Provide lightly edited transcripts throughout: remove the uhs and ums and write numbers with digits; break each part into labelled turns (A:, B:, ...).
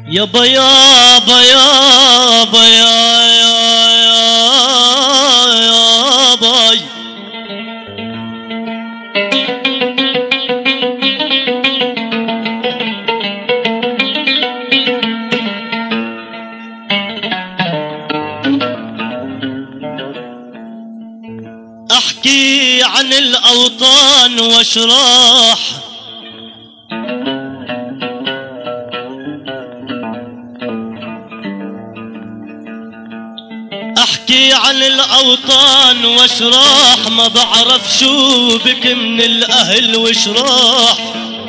A: يابا يابا يابا يابا احكي عن الاوطان واشراح احكي عن الاوطان واشراح ما بعرف شو بك من الاهل وشراح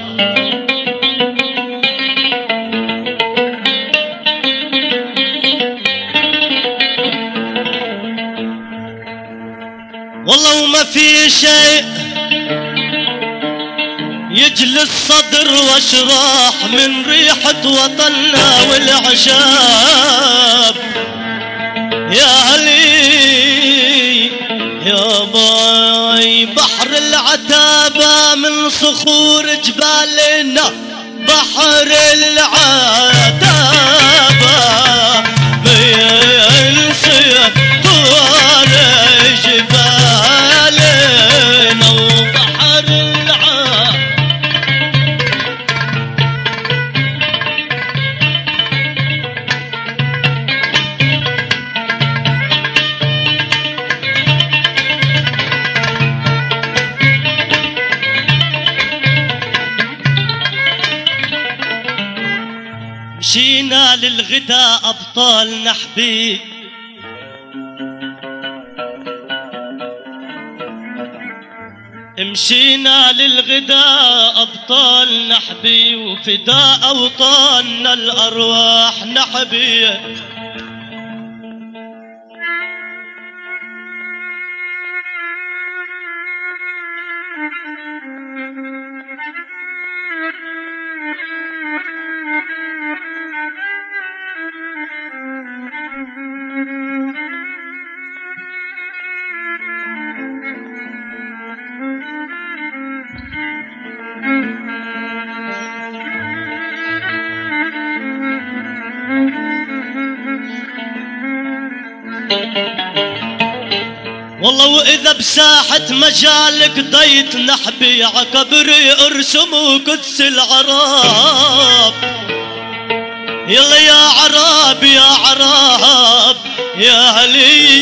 A: والله وما في شيء يجلي الصدر واشراح من ريحة وطننا والعشاب يا علي يا باي بحر العتابة من صخور جبالنا بحر العتابة بينسي طوال جبالنا وبحر العتابة مشينا للغدا أبطال نحبي مشينا للغدا أبطال نحبي وفداء أوطاننا الأرواح نحبي والله وإذا بساحة مجالك ضيت نحبي عكبري ارسموا قدس العراب يلا يا عراب يا عراب يا هلي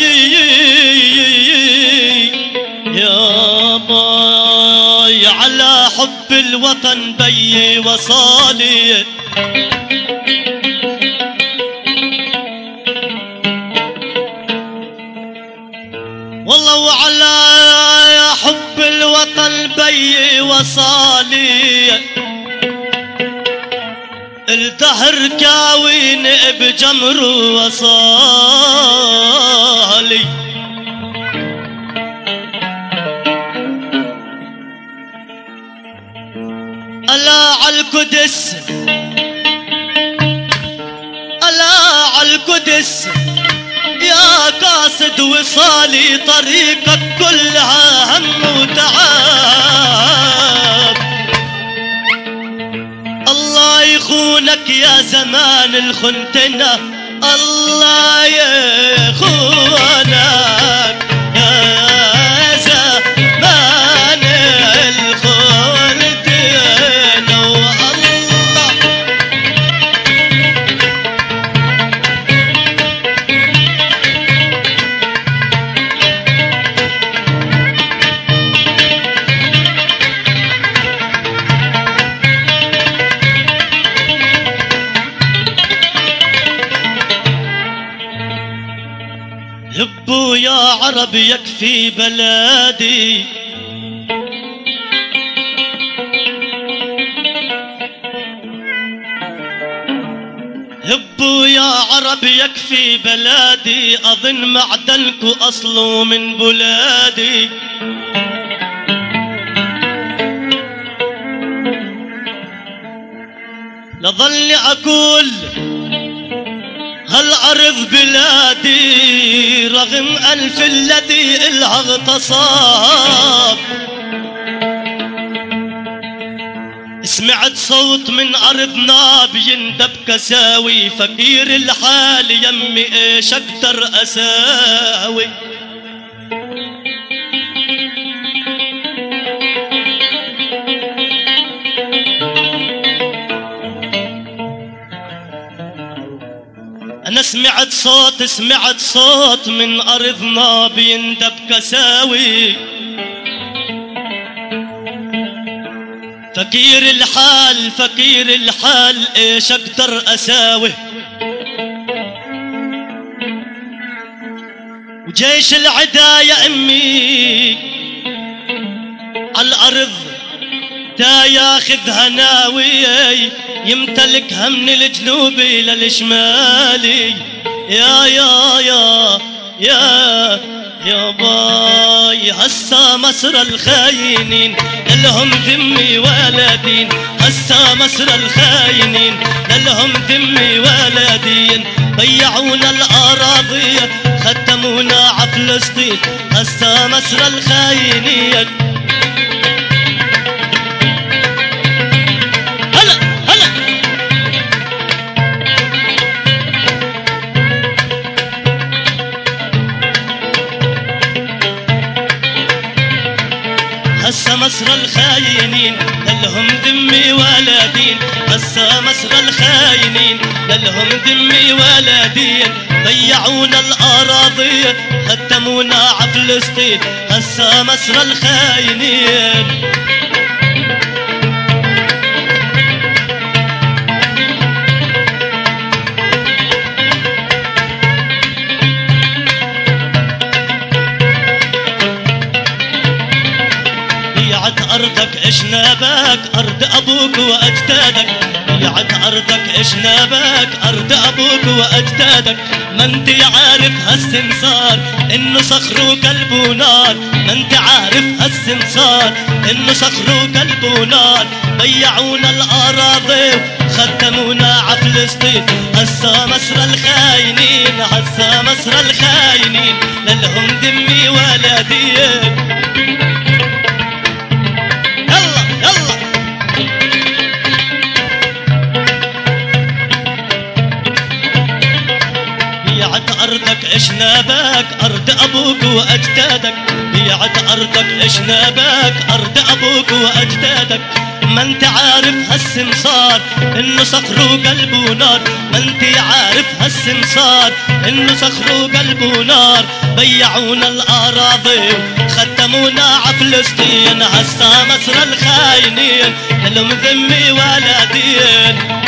A: يا باي على حب الوطن بي وصالي والله وعلى حب الوطن بي وصالي الدهر كاوين بجمر وصالي ألا عالقدس ألا عالقدس يا قاصد وصالي طريقك كلها هم وتعب الله يخونك يا زمان الخنتنا الله يخونك يا زمان الخنتنا والله هبوا يا عرب يكفي بلادي هبوا يا عرب يكفي بلادي أظن معدنكو أصله من بلادي لظل أقول هالأرض بلادي رغم ألف الذي إلها اغتصاب سمعت صوت من أرضنا بيندب كساوي، فقير الحال يمي ايش اقدر اساوي. أنا سمعت صوت من أرضنا بيندب كساوي، فقير الحال ايش اقدر اساوي. وجيش العدا يا امي عالارض تا ياخذها ناوي، يمتلكها من الجنوبي للشمالي. يا باي هسا مصر الخاينين لهم ذمي ولا دين، هسا مصر الخاينين لهم ذمي ولا دين. ضيعونا الأراضي ختمونا عفلسطين، هسا مصر الخاينين. هسا مصر الخاينين لهم ذمي ولا دين، هسا مصر الخاينين لهم ذمي ولا دين. ضيعونا الأراضي ختمونا عفلسطين، هسا مصر الخاينين. أرضك إشنابك أرض أبوك وأجدادك، ضيعت أرضك إشنابك أرض أبوك وأجدادك. ما انت عارف هالسمسار إنه صخره قلبه نار، ما انت عارف هالسمسار إنه صخره قلبه نار. ضيعونا الأراضي ختمونا عفلسطين، هسا مصر الخاينين، هسا مصر الخاينين لهم ذمي ولا دين. بيعت أرضك إشنابك أرض أبوك وأجدادك، بيعت أرضك إشنابك أرض أبوك وأجدادك. ما انت عارف هالسمسار إنه صخره قلبه نار، ما انت عارف هالسمسار إنه صخره قلبه نار. ضيعونا الأراضي ختمونا عفلسطين، هسا مصر الخاينين لهم ذمي ولا دين.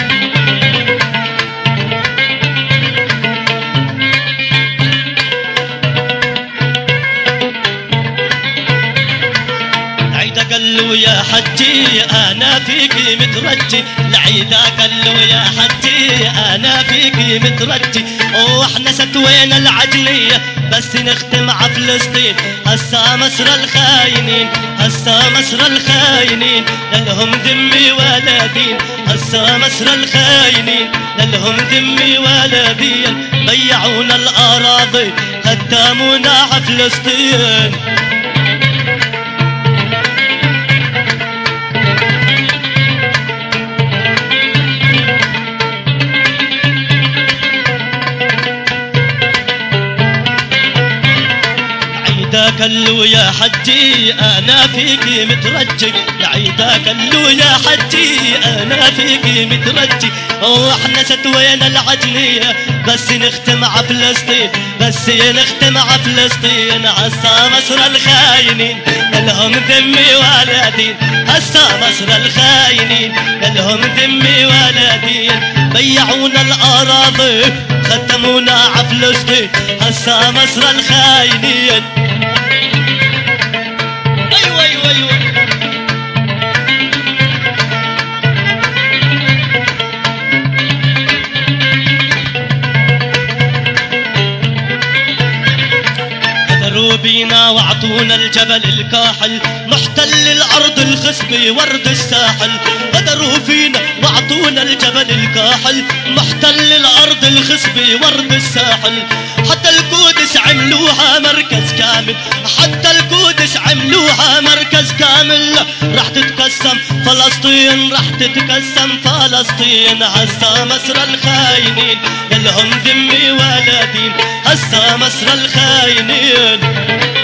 A: قال له يا حجي انا فيكي مترجي، العيدة قال له يا حجي انا فيكي مترجي. واحنا ستوينا العجلية بس نختم عفلسطين، هسا مصر الخاينين، هسا مصر الخاينين لهم ذمي ولا دين، هسا مصر الخاينين لهم ذمي ولا دين. ضيعونا الأراضي ختمونا عفلسطين. قال له يا حجي انا فيكي مترجي، العيدة قال له يا حجي انا فيكي مترجي. واحنا ستوينا العجلية بس نختم عفلسطين، بس نختم عفلسطين. هسا مصر الخاينين لهم ذمي ولا دين، هسا مصر الخاينين لهم ذمي ولا دين. ضيعونا الأراضي ختمونا عفلسطين، هسا مصر الخاينين. أيوة غدروا بينا واعطونا الجبل الكاحل، محتل الأرض الخصبة ورد الساحل. غدروا فينا واعطونا الجبل الكاحل، محتل الأرض الخصبة ورد الساحل. حتى القدس عملوها مركز كامل، حتى القدس عملوها مفتوحة مركز كامل راح تتقسم فلسطين، راح تتقسم فلسطين. هسا مصر الخاينين الهم ذمي ولا دين، هسا مصر الخاينين